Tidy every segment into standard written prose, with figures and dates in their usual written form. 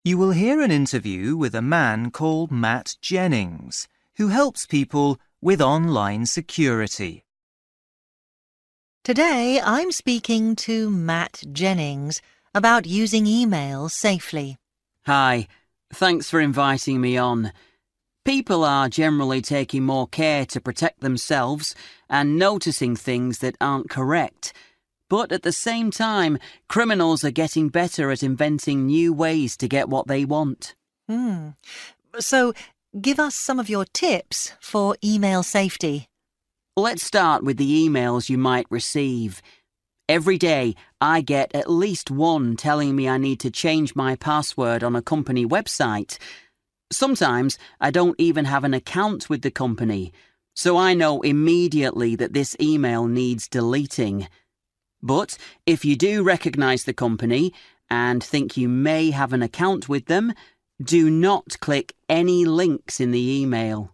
You will hear an interview with a man called Matt Jennings, who helps people with online security. Today I'm speaking to Matt Jennings about using email safely. Hi, thanks for inviting me on. People are generally taking more care to protect themselves and noticing things that aren't correct. But at the same time, criminals are getting better at inventing new ways to get what they want. So, give us some of your tips for email safety. Let's start with the emails you might receive. Every day, I get at least one telling me I need to change my password on a company website. Sometimes I don't even have an account with the company, so I know immediately that this email needs deleting. But if you do recognise the company and think you may have an account with them, do not click any links in the email.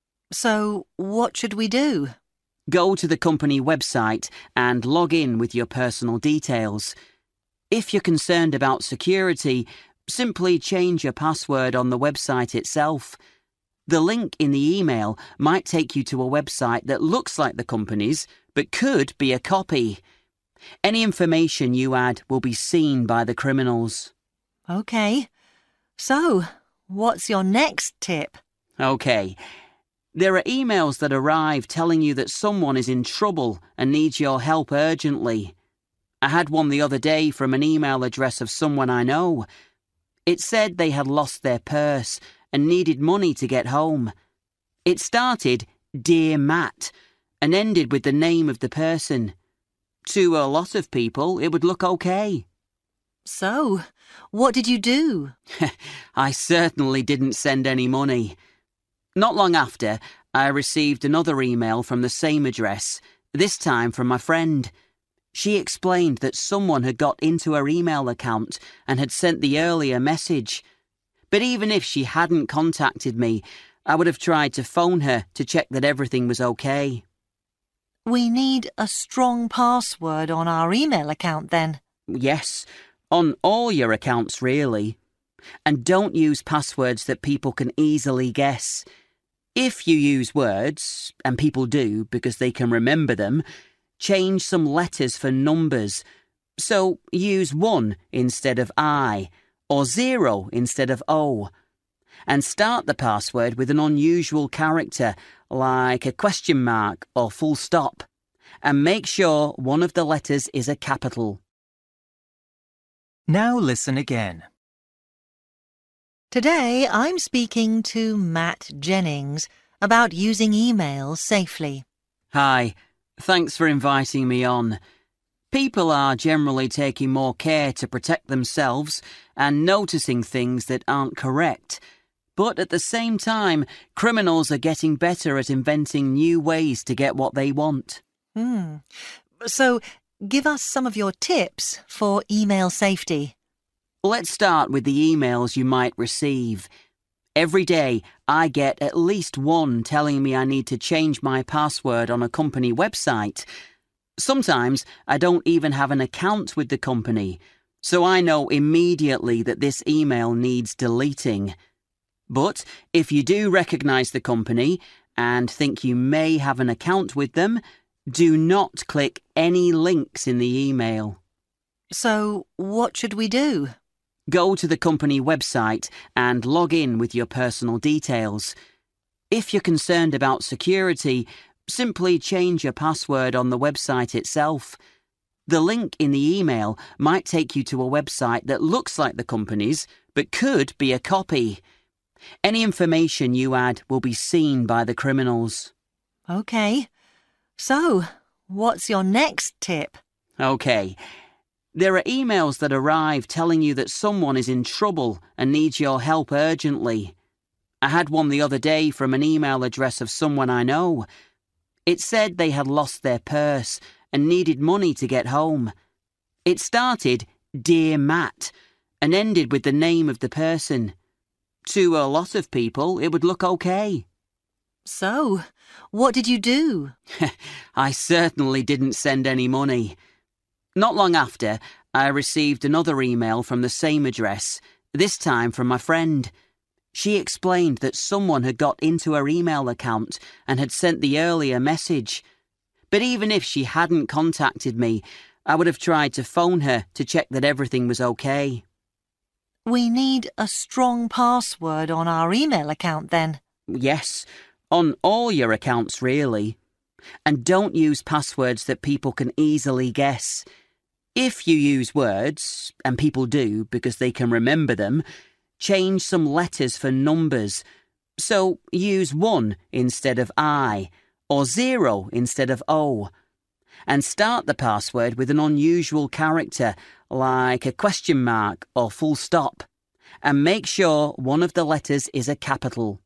So, what should we do? Go to the company website and log in with your personal details. If you're concerned about security, simply change your password on the website itself. The link in the email might take you to a website that looks like the company's, but could be a copy. Any information you add will be seen by the criminals. OK. So, what's your next tip? OK. There are emails that arrive telling you that someone is in trouble and needs your help urgently. I had one the other day from an email address of someone I know. It said they had lost their purse and needed money to get home. It started, "Dear Matt," and ended with the name of the person. To a lot of people, it would look okay. So, what did you do? I certainly didn't send any money. Not long after, I received another email from the same address, this time from my friend. She explained that someone had got into her email account and had sent the earlier message. But even if she hadn't contacted me, I would have tried to phone her to check that everything was okay. We need a strong password on our email account then. Yes, on all your accounts really. And don't use passwords that people can easily guess. If you use words, and people do because they can remember them, change some letters for numbers. So use 1 instead of I, or 0 instead of O. And start the password with an unusual character, like a question mark or full stop. And make sure one of the letters is a capital. Now listen again. Today I'm speaking to Matt Jennings about using email safely. Hi, thanks for inviting me on. People are generally taking more care to protect themselves and noticing things that aren't correct. But at the same time, criminals are getting better at inventing new ways to get what they want. So, give us some of your tips for email safety. Let's start with the emails you might receive. Every day, I get at least one telling me I need to change my password on a company website. Sometimes I don't even have an account with the company, so I know immediately that this email needs deleting. But if you do recognise the company and think you may have an account with them, do not click any links in the email. So, what should we do? Go to the company website and log in with your personal details. If you're concerned about security, simply change your password on the website itself. The link in the email might take you to a website that looks like the company's, but could be a copy. Any information you add will be seen by the criminals. OK. So, what's your next tip? OK. There are emails that arrive telling you that someone is in trouble and needs your help urgently. I had one the other day from an email address of someone I know. It said they had lost their purse and needed money to get home. It started, "Dear Matt," and ended with the name of the person. To a lot of people, it would look okay. So, what did you do? I certainly didn't send any money. Not long after, I received another email from the same address, this time from my friend. She explained that someone had got into her email account and had sent the earlier message. But even if she hadn't contacted me, I would have tried to phone her to check that everything was okay. We need a strong password on our email account then. Yes, on all your accounts really. And don't use passwords that people can easily guess. If you use words, and people do because they can remember them, change some letters for numbers. So use 1 instead of I, or 0 instead of O. And start the password with an unusual character, like a question mark or full stop. And make sure one of the letters is a capital.